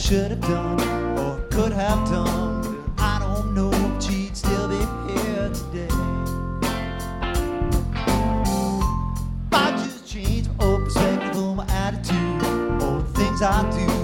should have done or could have done. But I don't know if she'd still be here today. I just changed my old perspective on my attitude, all the things I do.